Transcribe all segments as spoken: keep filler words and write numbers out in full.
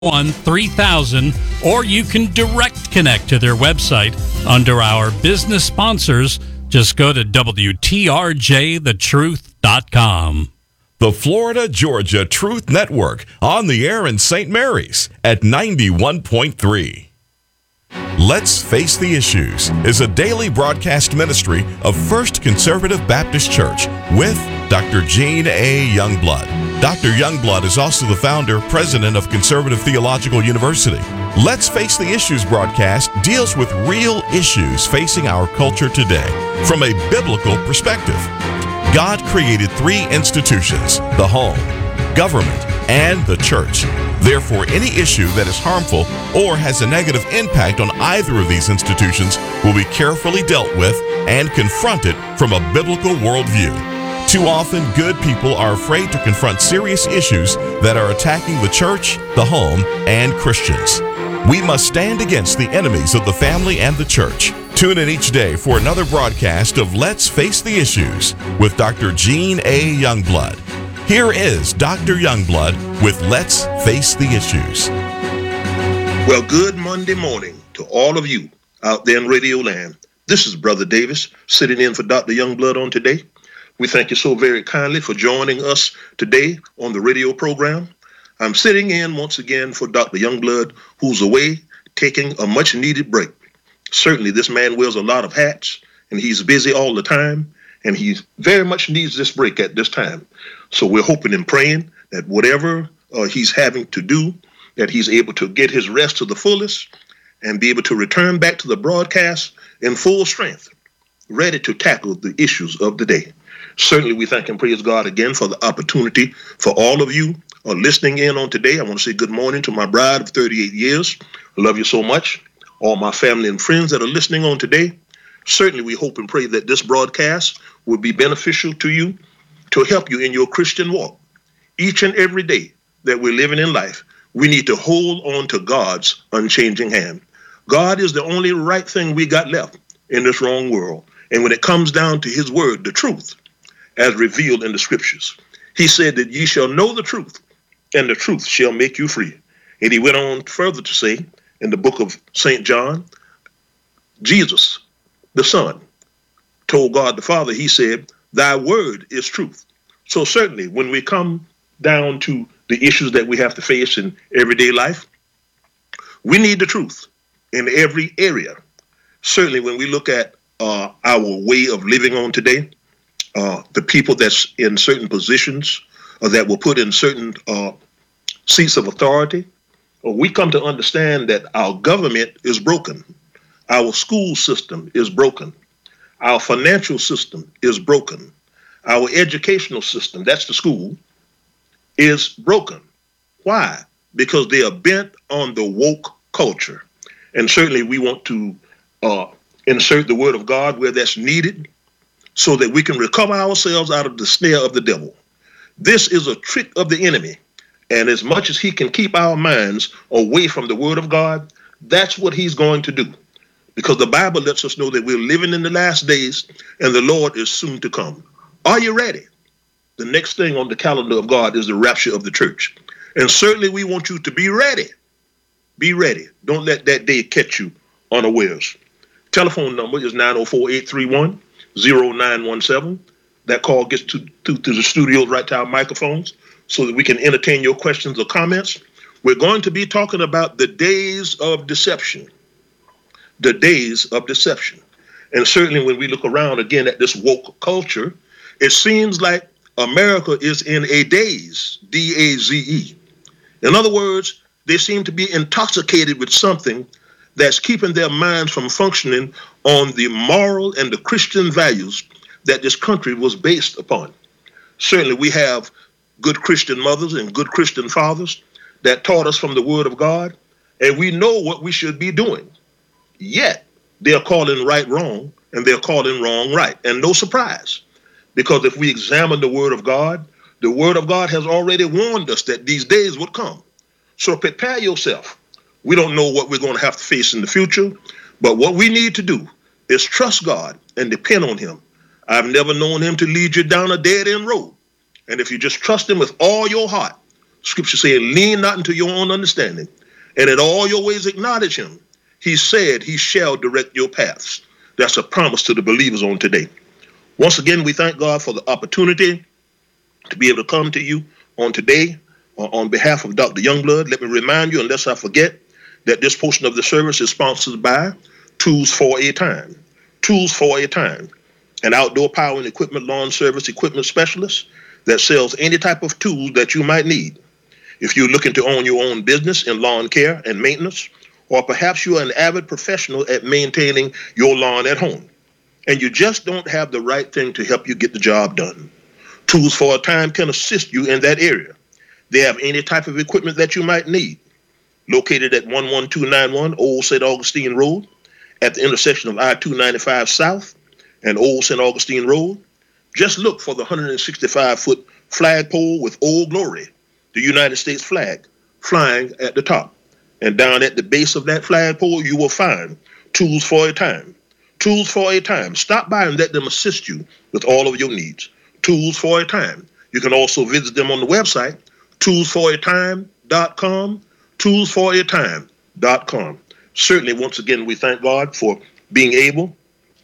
one three thousand, or you can direct connect to their website under our business sponsors. Just go to W T R J the truth dot com. The Florida Georgia Truth Network, on the air in Saint Mary's at ninety-one point three. Let's Face the Issues is a daily broadcast ministry of First Conservative Baptist Church with Doctor Gene A. Youngblood. Doctor Youngblood is also the founder, president of Conservative Theological University. Let's Face the Issues broadcast deals with real issues facing our culture today from a biblical perspective. God created three institutions: the home, government, and the church. Therefore, any issue that is harmful or has a negative impact on either of these institutions will be carefully dealt with and confronted from a biblical worldview. Too often, good people are afraid to confront serious issues that are attacking the church, the home, and Christians. We must stand against the enemies of the family and the church. Tune in each day for another broadcast of Let's Face the Issues with Doctor Gene A. Youngblood. Here is Doctor Youngblood with Let's Face the Issues. Well, good Monday morning to all of you out there in Radio Land. This is Brother Davis sitting in for Doctor Youngblood on today. We thank you so very kindly for joining us today on the radio program. I'm sitting in once again for Doctor Youngblood, who's away taking a much needed break. Certainly this man wears a lot of hats and he's busy all the time, and he very much needs this break at this time. So we're hoping and praying that whatever uh, he's having to do, that he's able to get his rest to the fullest and be able to return back to the broadcast in full strength, ready to tackle the issues of the day. Certainly we thank and praise God again for the opportunity for all of you uh, listening in on today. I want to say good morning to my bride of thirty-eight years. I love you so much. All my family and friends that are listening on today. Certainly we hope and pray that this broadcast will be beneficial to you, to help you in your Christian walk. Each and every day that we're living in life, we need to hold on to God's unchanging hand. God is the only right thing we got left in this wrong world. And when it comes down to his word, the truth, as revealed in the scriptures, he said that ye shall know the truth, and the truth shall make you free. And he went on further to say in the book of Saint John, Jesus, the Son, told God the Father, he said, thy word is truth. So certainly when we come down to the issues that we have to face in everyday life, we need the truth in every area. Certainly when we look at uh, our way of living on today, uh, the people that's in certain positions or that were put in certain uh, seats of authority, we come to understand that our government is broken. Our school system is broken. Our financial system is broken. Our educational system, that's the school, is broken. Why? Because they are bent on the woke culture. And certainly we want to uh, insert the word of God where that's needed so that we can recover ourselves out of the snare of the devil. This is a trick of the enemy. And as much as he can keep our minds away from the word of God, that's what he's going to do. Because the Bible lets us know that we're living in the last days and the Lord is soon to come. Are you ready? The next thing on the calendar of God is the rapture of the church. And certainly we want you to be ready. Be ready. Don't let that day catch you unawares. Telephone number is nine oh four, eight three one, oh nine one seven. That call gets to, to, to the studios right to our microphones so that we can entertain your questions or comments. We're going to be talking about the days of deception. The days of deception. And certainly when we look around again at this woke culture, it seems like America is in a daze, D A Z E. In other words, they seem to be intoxicated with something that's keeping their minds from functioning on the moral and the Christian values that this country was based upon. Certainly we have good Christian mothers and good Christian fathers that taught us from the word of God, and we know what we should be doing. Yet they're calling right wrong and they're calling wrong right. And no surprise, because if we examine the word of God, the word of God has already warned us that these days would come. So prepare yourself. We don't know what we're going to have to face in the future, but what we need to do is trust God and depend on him. I've never known him to lead you down a dead end road. And if you just trust him with all your heart, Scripture said, lean not into your own understanding, and in all your ways acknowledge him. He said he shall direct your paths. That's a promise to the believers on today. Once again, we thank God for the opportunity to be able to come to you on today uh, on behalf of Doctor Youngblood. Let me remind you, unless I forget, that this portion of the service is sponsored by Tools for a Time. Tools for a Time, an outdoor power and equipment lawn service equipment specialist that sells any type of tools that you might need. If you're looking to own your own business in lawn care and maintenance, or perhaps you're an avid professional at maintaining your lawn at home, and you just don't have the right thing to help you get the job done, Tools for a Time can assist you in that area. They have any type of equipment that you might need. Located at one one two nine one Old Saint Augustine Road, at the intersection of I two ninety-five South and Old Saint Augustine Road. Just look for the one hundred sixty-five foot flagpole with Old Glory, the United States flag, flying at the top. And down at the base of that flagpole, you will find Tools for a Time. Tools for a Time. Stop by and let them assist you with all of your needs. Tools for a Time. You can also visit them on the website, tools for a time dot com, tools for a time dot com. Certainly, once again, we thank God for being able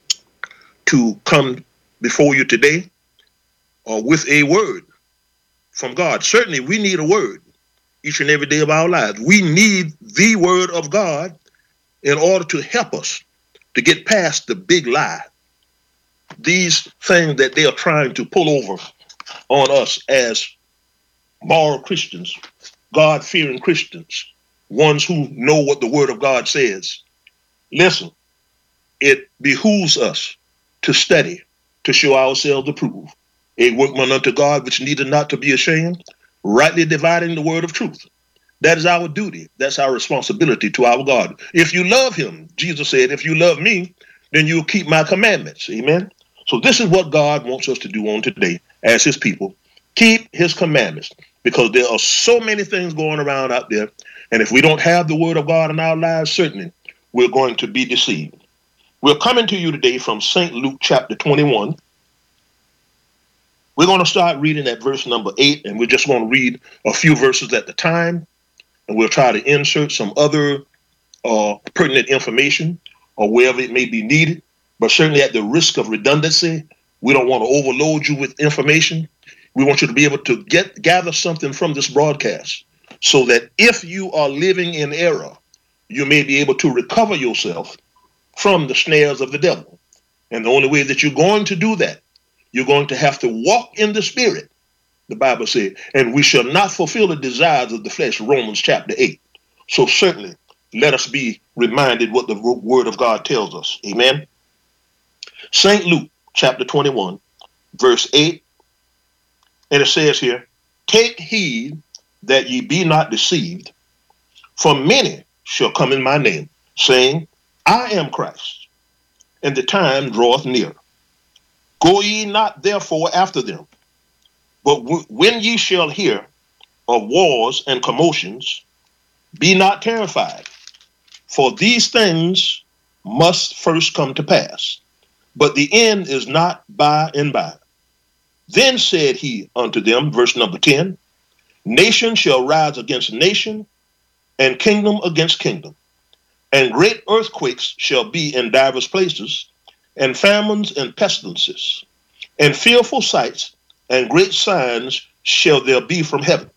to come before you today uh, with a word from God. Certainly, we need a word each and every day of our lives. We need the word of God in order to help us to get past the big lie. These things that they are trying to pull over on us as moral Christians, God-fearing Christians, ones who know what the word of God says. Listen, it behooves us to study, to show ourselves approved, a workman unto God which needeth not to be ashamed, rightly dividing the word of truth. That is our duty. That's our responsibility to our God. If you love him, Jesus said, if you love me, then you'll keep my commandments. Amen. So this is what God wants us to do on today as his people. Keep his commandments, because there are so many things going around out there. And if we don't have the word of God in our lives, certainly we're going to be deceived. We're coming to you today from Saint Luke chapter twenty-one. We're going to start reading at verse number eight, and we're just going to read a few verses at the time. And we'll try to insert some other uh, pertinent information or wherever it may be needed. But certainly at the risk of redundancy, we don't want to overload you with information. We want you to be able to get gather something from this broadcast so that if you are living in error, you may be able to recover yourself from the snares of the devil. And the only way that you're going to do that, you're going to have to walk in the Spirit, the Bible said, and we shall not fulfill the desires of the flesh, Romans chapter eight. So certainly, let us be reminded what the word of God tells us. Amen. Saint Luke chapter twenty-one, verse eight, and it says here, take heed that ye be not deceived, for many shall come in my name, saying, I am Christ, and the time draweth near. Go ye not therefore after them, but w- when ye shall hear of wars and commotions, be not terrified, for these things must first come to pass, but the end is not by and by. Then said he unto them, verse number ten, nation shall rise against nation, and kingdom against kingdom, and great earthquakes shall be in divers places, and famines and pestilences, and fearful sights, and great signs shall there be from heaven.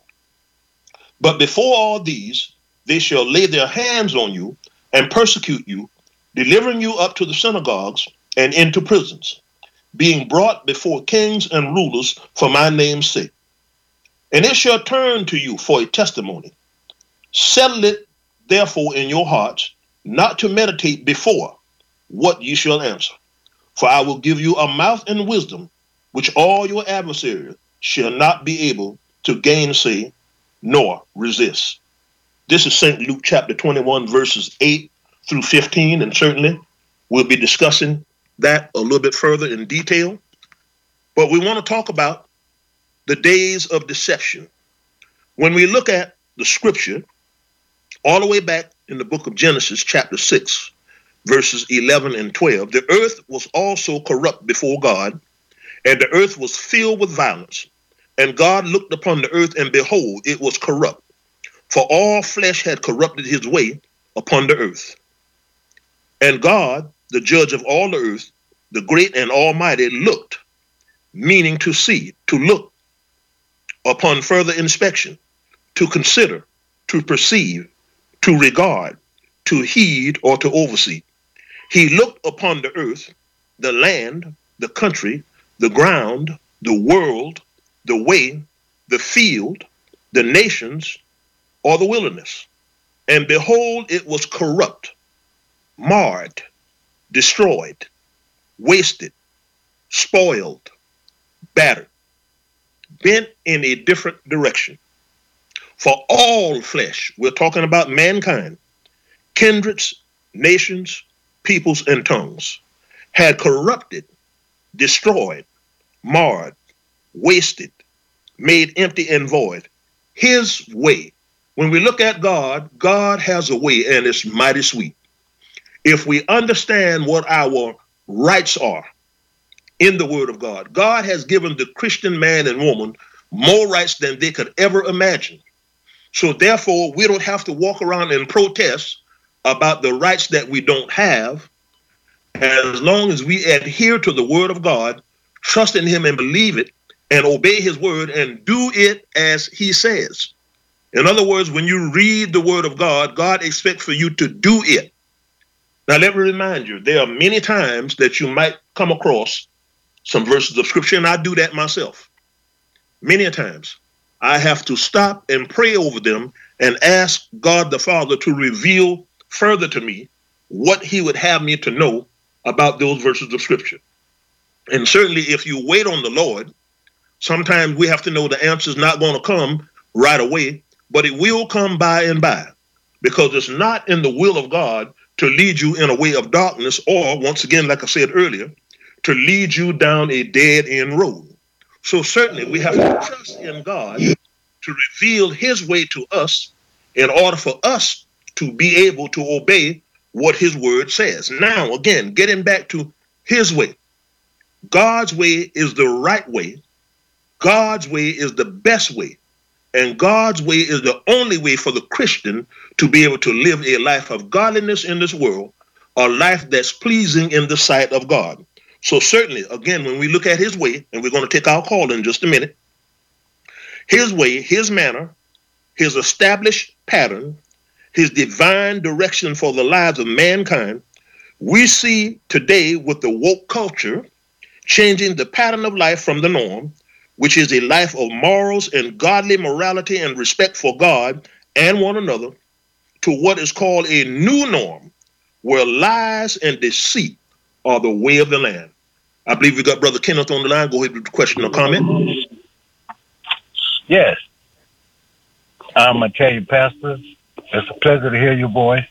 But before all these, they shall lay their hands on you and persecute you, delivering you up to the synagogues and into prisons, being brought before kings and rulers for my name's sake. And it shall turn to you for a testimony. Settle it therefore in your hearts, not to meditate before what ye shall answer. For I will give you a mouth and wisdom, which all your adversaries shall not be able to gainsay nor resist. This is Saint Luke chapter twenty-one, verses eight through fifteen, and certainly we'll be discussing that a little bit further in detail. But we want to talk about the days of deception. When we look at the scripture, all the way back in the book of Genesis, chapter six, verses eleven and twelve, the earth was also corrupt before God, and the earth was filled with violence, And God looked upon the earth, and behold, it was corrupt. For all flesh had corrupted his way upon the earth. And God, the judge of all the earth, the great and almighty, looked, meaning to see, to look upon further inspection, to consider, to perceive, to regard, to heed, or to oversee. He looked upon the earth, the land, the country, the ground, the world, the way, the field, the nations, or the wilderness. And behold, it was corrupt, marred, destroyed, wasted, spoiled, battered, bent in a different direction. For all flesh, we're talking about mankind, kindreds, nations, peoples, and tongues, had corrupted, destroyed, marred, wasted, made empty and void his way. When we look at God, God has a way, and it's mighty sweet. If we understand what our rights are in the Word of God, God has given the Christian man and woman more rights than they could ever imagine. So therefore, we don't have to walk around and protest about the rights that we don't have. As long as we adhere to the Word of God, trust in Him and believe it, and obey His Word and do it as He says. In other words, when you read the Word of God, God expects for you to do it. Now, let me remind you, there are many times that you might come across some verses of Scripture, and I do that myself. Many a times, I have to stop and pray over them and ask God the Father to reveal further to me what He would have me to know about those verses of Scripture. And certainly, if you wait on the Lord, sometimes we have to know the answer is not going to come right away, but it will come by and by, because it's not in the will of God to lead you in a way of darkness, or, once again, like I said earlier, to lead you down a dead-end road. So certainly we have to trust in God to reveal His way to us in order for us to be able to obey what His Word says. Now, again, getting back to His way. God's way is the right way. God's way is the best way. And God's way is the only way for the Christian to be able to live a life of godliness in this world, a life that's pleasing in the sight of God. So certainly, again, when we look at His way, and we're going to take our call in just a minute, His way, His manner, His established pattern, His divine direction for the lives of mankind, we see today with the woke culture changing the pattern of life from the norm, which is a life of morals and godly morality and respect for God and one another, to what is called a new norm, where lies and deceit are the way of the land. I believe we got Brother Kenneth on the line. Go ahead with the question or comment. Yes. I'm going to tell you, Pastor, it's a pleasure to hear your voice.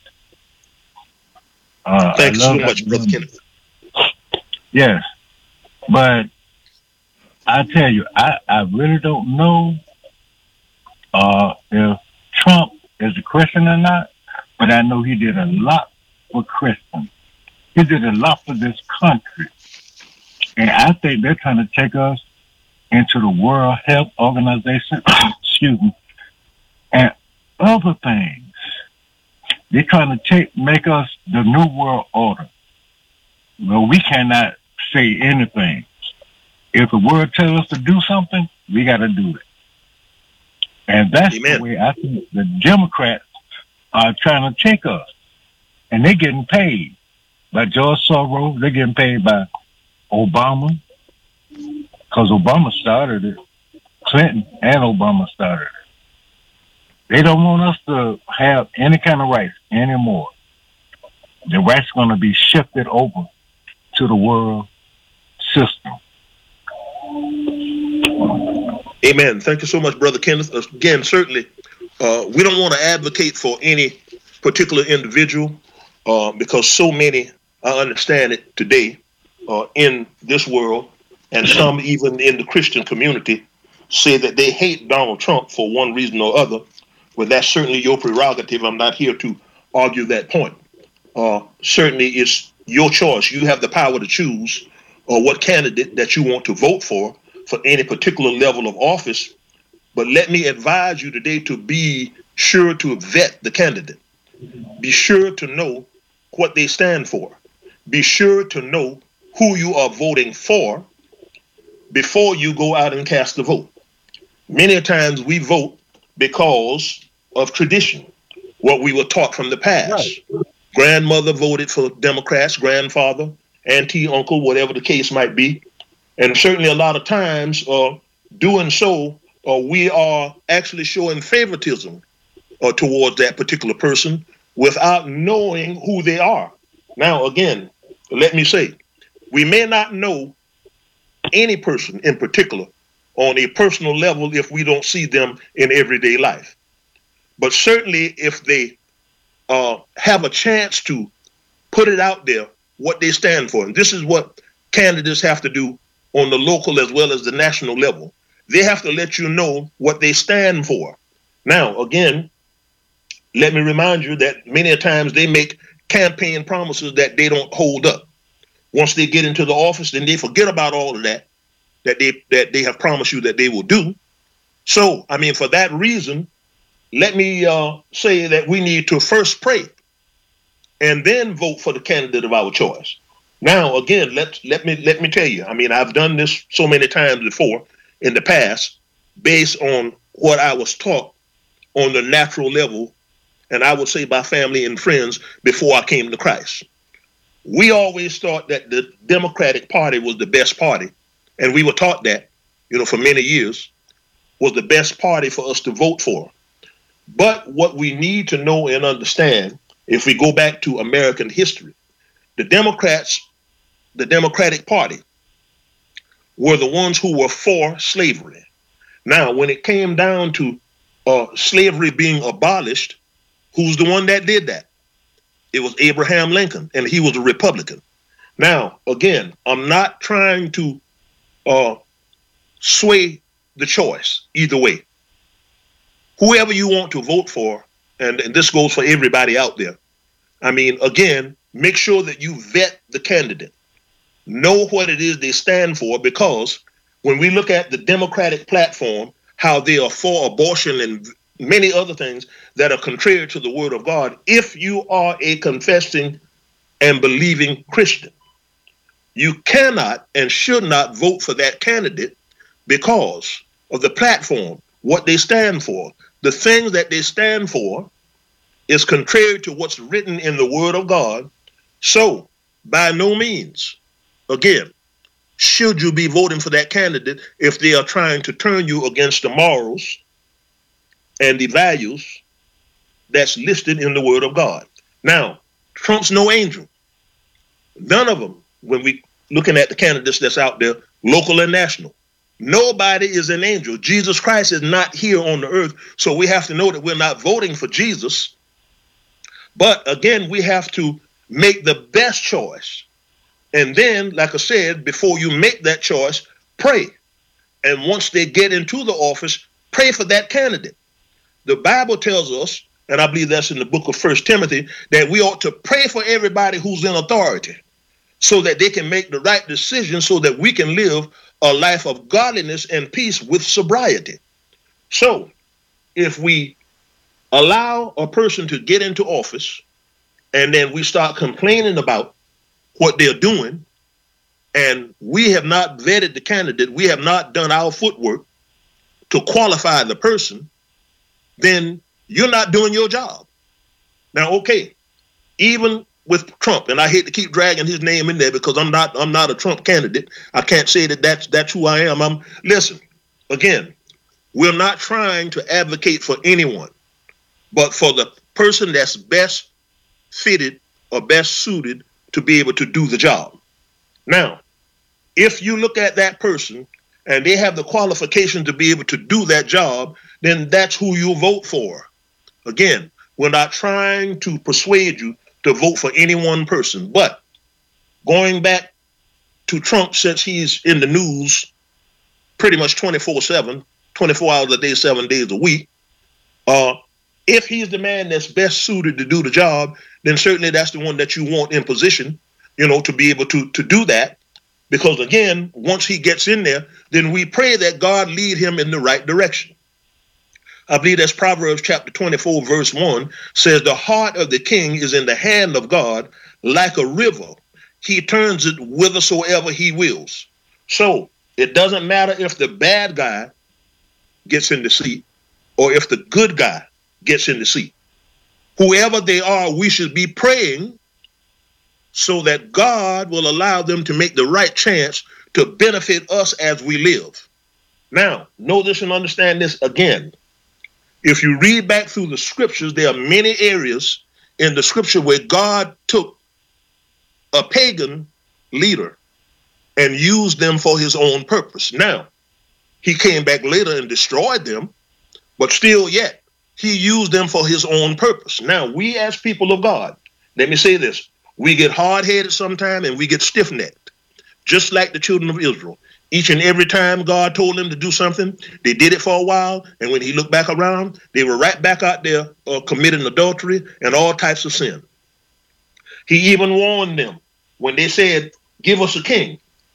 Uh, Thanks so much, Brother Kenneth. Yes. But I tell you, I, I really don't know uh, if Trump is a Christian or not, but I know he did a lot for Christians. He did a lot for this country. And I think they're trying to take us into the World Health Organization, excuse me, and other things. They're trying to take, make us the New World Order. Well, we cannot say anything. If the word tells us to do something, we got to do it. And that's Amen. The way I think the Democrats are trying to take us. And they're getting paid by George Soros. They're getting paid by Obama, because Obama started it. Clinton and Obama started it. They don't want us to have any kind of rights anymore. The rights are going to be shifted over to the world system. Amen. Thank you so much, Brother Kenneth. Again, certainly, uh, we don't want to advocate for any particular individual uh, because so many, I understand it today, uh, in this world, and some even in the Christian community, say that they hate Donald Trump for one reason or other. Well, that's certainly your prerogative. I'm not here to argue that point. Uh, certainly, it's your choice. You have the power to choose uh, what candidate that you want to vote for. for any particular level of office, but let me advise you today to be sure to vet the candidate. Be sure to know what they stand for. Be sure to know who you are voting for before you go out and cast a vote. Many times we vote because of tradition, what we were taught from the past. Right. Grandmother voted for Democrats, grandfather, auntie, uncle, whatever the case might be. And certainly a lot of times uh, doing so, uh, we are actually showing favoritism uh, towards that particular person without knowing who they are. Now, again, let me say, we may not know any person in particular on a personal level if we don't see them in everyday life. But certainly if they uh, have a chance to put it out there, what they stand for. And this is what candidates have to do on the local as well as the national level. They have to let you know what they stand for. Now, again, let me remind you that many times they make campaign promises that they don't hold up. Once they get into the office, then they forget about all of that, that they that they have promised you that they will do. So, I mean, for that reason, let me uh, say that we need to first pray and then vote for the candidate of our choice. Now, again, let let me let me tell you, I mean, I've done this so many times before in the past based on what I was taught on the natural level, and I would say by family and friends before I came to Christ. We always thought that the Democratic Party was the best party, and we were taught that, you know, for many years, was the best party for us to vote for. But what we need to know and understand, if we go back to American history, the Democrats, the Democratic Party, were the ones who were for slavery. Now, when it came down to uh, slavery being abolished, who's the one that did that? It was Abraham Lincoln, and he was a Republican. Now, again, I'm not trying to uh, sway the choice either way. Whoever you want to vote for, and, and this goes for everybody out there, I mean, again, make sure that you vet the candidate. Know what it is they stand for, because when we look at the Democratic platform, how they are for abortion and many other things that are contrary to the word of God, if you are a confessing and believing Christian, you cannot and should not vote for that candidate because of the platform, what they stand for. The things that they stand for is contrary to what's written in the word of God. So, by no means, again, should you be voting for that candidate if they are trying to turn you against the morals and the values that's listed in the word of God. Now, Trump's no angel. None of them, when we looking at the candidates that's out there, local and national, nobody is an angel. Jesus Christ is not here on the earth, so we have to know that we're not voting for Jesus. But again, we have to make the best choice. And then, like I said, before you make that choice, pray. And once they get into the office, pray for that candidate. The Bible tells us, and I believe that's in the book of First Timothy, that we ought to pray for everybody who's in authority so that they can make the right decision so that we can live a life of godliness and peace with sobriety. So if we allow a person to get into office and then we start complaining about what they're doing, and we have not vetted the candidate, we have not done our footwork to qualify the person, then you're not doing your job. Now, okay, even with Trump, and I hate to keep dragging his name in there because I'm not I'm not a Trump candidate. I can't say that that's, that's who I am. I'm listen, again, we're not trying to advocate for anyone, but for the person that's best fitted or best suited to be able to do the job. Now, if you look at that person and they have the qualification to be able to do that job, then that's who you vote for. Again, we're not trying to persuade you to vote for any one person, but going back to Trump, since he's in the news pretty much twenty-four seven, twenty-four hours a day, seven days a week, uh, if he's the man that's best suited to do the job, then certainly that's the one that you want in position, you know, to be able to, to do that. Because again, once he gets in there, then we pray that God lead him in the right direction. I believe that's Proverbs chapter twenty-four, verse one, says, the heart of the king is in the hand of God like a river. He turns it whithersoever he wills. So it doesn't matter if the bad guy gets in the seat or if the good guy gets in the seat. Whoever they are, we should be praying so that God will allow them to make the right chance to benefit us as we live. Now, know this and understand this again. If you read back through the scriptures, there are many areas in the scripture where God took a pagan leader and used them for his own purpose. Now, he came back later and destroyed them, but still yet, he used them for his own purpose. Now, we as people of God, let me say this, we get hard-headed sometimes and we get stiff-necked, just like the children of Israel. Each and every time God told them to do something, they did it for a while, and when he looked back around, they were right back out there uh, committing adultery and all types of sin. He even warned them when they said, give us a king.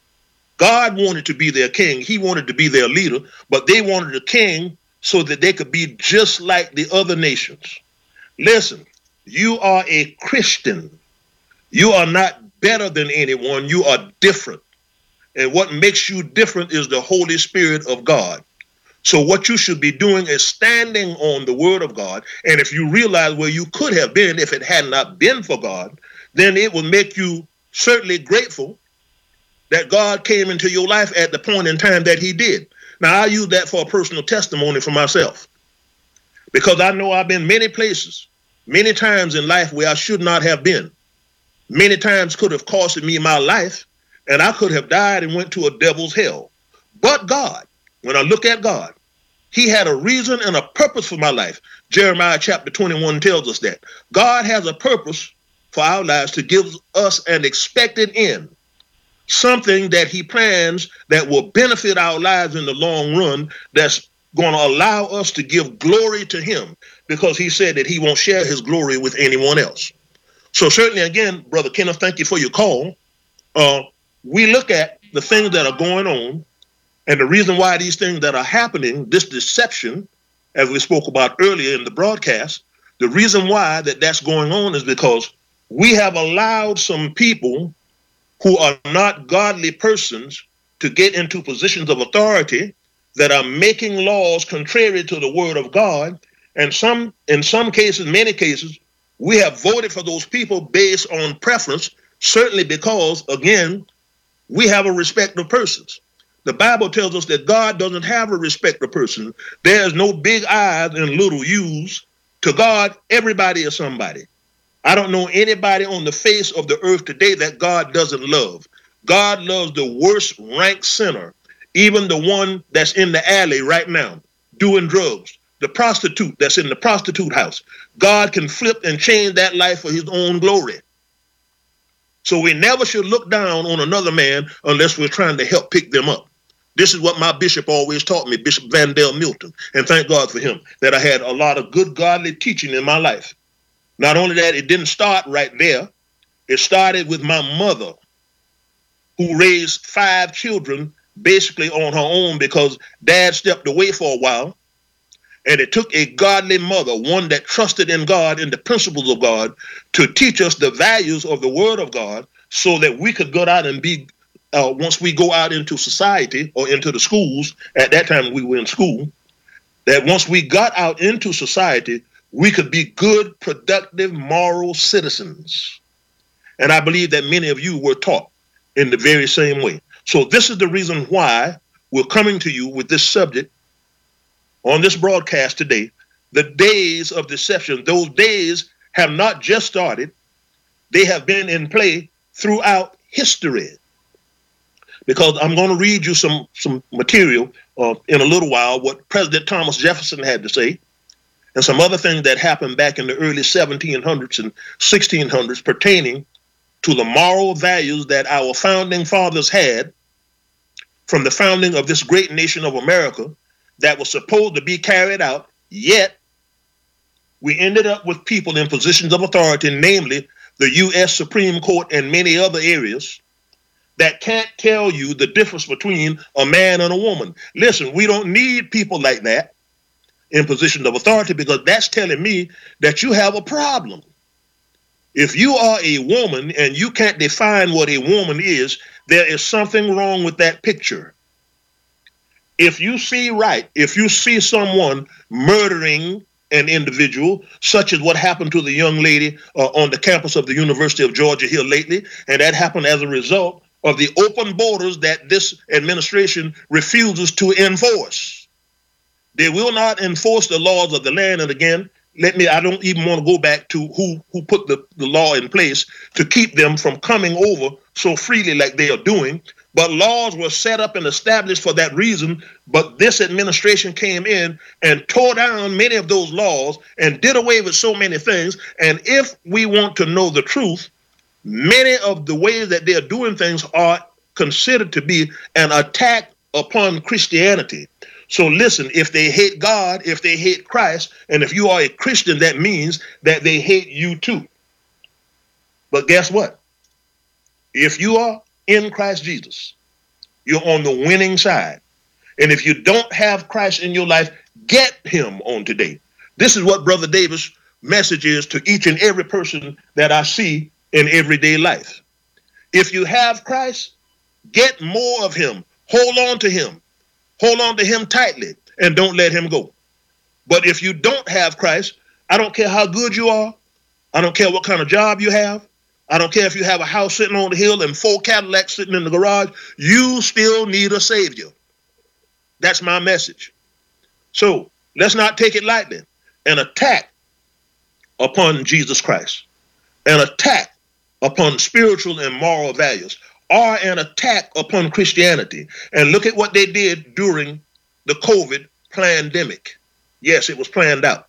God wanted to be their king. He wanted to be their leader, but they wanted a king so that they could be just like the other nations. Listen, you are a Christian. You are not better than anyone. You are different. And what makes you different is the Holy Spirit of God. So what you should be doing is standing on the word of God. And if you realize where you could have been if it had not been for God, then it will make you certainly grateful that God came into your life at the point in time that he did. Now, I use that for a personal testimony for myself, because I know I've been many places, many times in life where I should not have been. Many times could have costed me my life, and I could have died and went to a devil's hell. But God, when I look at God, he had a reason and a purpose for my life. Jeremiah chapter twenty-one tells us that God has a purpose for our lives to give us an expected end, something that he plans that will benefit our lives in the long run, that's going to allow us to give glory to him, because he said that he won't share his glory with anyone else. So certainly, again, Brother Kenneth, thank you for your call. Uh, we look at the things that are going on and the reason why these things that are happening, this deception, as we spoke about earlier in the broadcast, the reason why that that's going on is because we have allowed some people who are not godly persons to get into positions of authority that are making laws contrary to the word of God. And some, in some cases, many cases, we have voted for those people based on preference, certainly because, again, we have a respect of persons. The Bible tells us that God doesn't have a respect of person. There's no big I's and little U's. To God, everybody is somebody. I don't know anybody on the face of the earth today that God doesn't love. God loves the worst ranked sinner, even the one that's in the alley right now doing drugs, the prostitute that's in the prostitute house. God can flip and change that life for his own glory. So we never should look down on another man unless we're trying to help pick them up. This is what my bishop always taught me, Bishop Vandell Milton. And thank God for him, that I had a lot of good godly teaching in my life. Not only that, it didn't start right there. It started with my mother, who raised five children basically on her own because dad stepped away for a while. And it took a godly mother, one that trusted in God and the principles of God, to teach us the values of the word of God so that we could go out and be, uh, once we go out into society or into the schools, at that time we were in school, that once we got out into society, we could be good, productive, moral citizens. And I believe that many of you were taught in the very same way. So this is the reason why we're coming to you with this subject on this broadcast today, the days of deception. Those days have not just started. They have been in play throughout history. Because I'm going to read you some, some material uh, in a little while, what President Thomas Jefferson had to say, and some other things that happened back in the early seventeen hundreds and sixteen hundreds pertaining to the moral values that our founding fathers had from the founding of this great nation of America that was supposed to be carried out, yet we ended up with people in positions of authority, namely the U S Supreme Court and many other areas, that can't tell you the difference between a man and a woman. Listen, we don't need people like that in positions of authority, because that's telling me that you have a problem. If you are a woman and you can't define what a woman is, there is something wrong with that picture. If you see right, if you see someone murdering an individual, such as what happened to the young lady uh, on the campus of the University of Georgia here lately, and that happened as a result of the open borders that this administration refuses to enforce. They will not enforce the laws of the land. And again, let me, I don't even want to go back to who, who put the, the law in place to keep them from coming over so freely like they are doing. But laws were set up and established for that reason. But this administration came in and tore down many of those laws and did away with so many things. And if we want to know the truth, many of the ways that they are doing things are considered to be an attack upon Christianity. So listen, if they hate God, if they hate Christ, and if you are a Christian, that means that they hate you too. But guess what? If you are in Christ Jesus, you're on the winning side. And if you don't have Christ in your life, get him on today. This is what Brother Davis' message is to each and every person that I see in everyday life. If you have Christ, get more of him. Hold on to him. Hold on to him tightly and don't let him go. But if you don't have Christ, I don't care how good you are. I don't care what kind of job you have. I don't care if you have a house sitting on the hill and four Cadillacs sitting in the garage. You still need a savior. That's my message. So let's not take it lightly. An attack upon Jesus Christ, an attack upon spiritual and moral values, are an attack upon Christianity. And look at what they did during the COVID pandemic. Yes, it was planned out.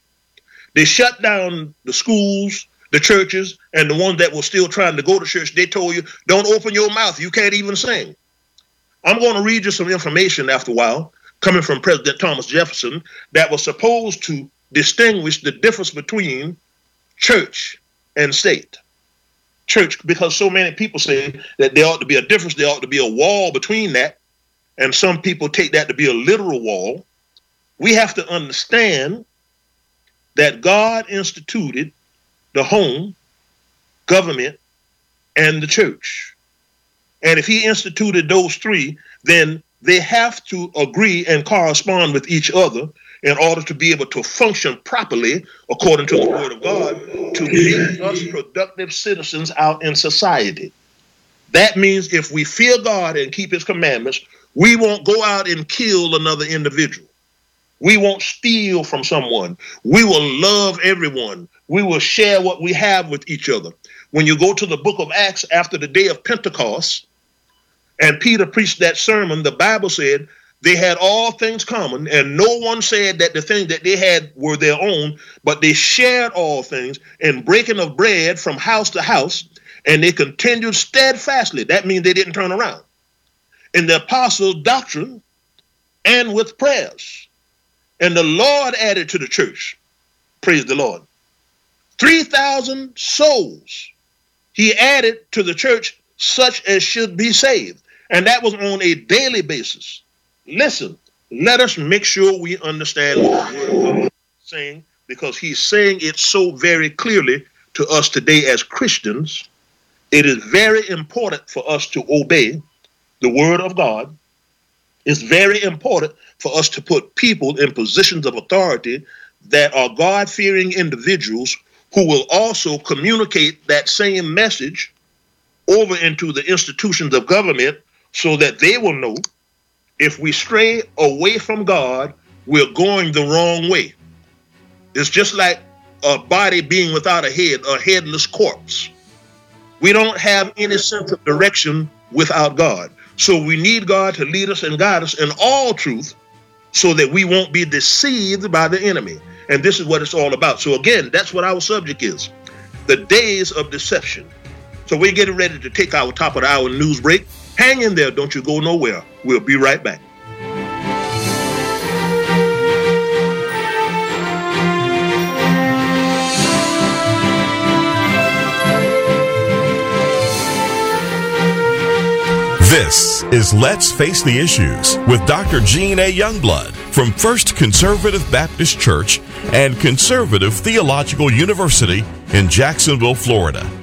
They shut down the schools, the churches, and the ones that were still trying to go to church. They told you, don't open your mouth. You can't even sing. I'm going to read you some information after a while coming from President Thomas Jefferson that was supposed to distinguish the difference between church and state. Church, because so many people say that there ought to be a difference, there ought to be a wall between that, and some people take that to be a literal wall. We have to understand that God instituted the home, government, and the church. And if he instituted those three, then they have to agree and correspond with each other in order to be able to function properly according to the word of God, to make us productive citizens out in society. That means if we fear God and keep his commandments, we won't go out and kill another individual. We won't steal from someone. We will love everyone. We will share what we have with each other. When you go to the book of Acts after the day of Pentecost, and Peter preached that sermon, the Bible said they had all things common, and no one said that the things that they had were their own, but they shared all things in breaking of bread from house to house, and they continued steadfastly. That means they didn't turn around. In the apostles' doctrine and with prayers. And the Lord added to the church, praise the Lord, three thousand souls. He added to the church such as should be saved. And that was on a daily basis. Listen, let us make sure we understand what the word of God is saying, because he's saying it so very clearly to us today as Christians. It is very important for us to obey the word of God. It's very important for us to put people in positions of authority that are God-fearing individuals who will also communicate that same message over into the institutions of government so that they will know if we stray away from God, we're going the wrong way. It's just like a body being without a head, a headless corpse. We don't have any sense of direction without God. So we need God to lead us and guide us in all truth so that we won't be deceived by the enemy. And this is what it's all about. So again, that's what our subject is, the days of deception. So we're getting ready to take our top of the hour news break. Hang in there. Don't you go nowhere. We'll be right back. This is Let's Face the Issues with Doctor Gene A. Youngblood from First Conservative Baptist Church and Conservative Theological University in Jacksonville, Florida.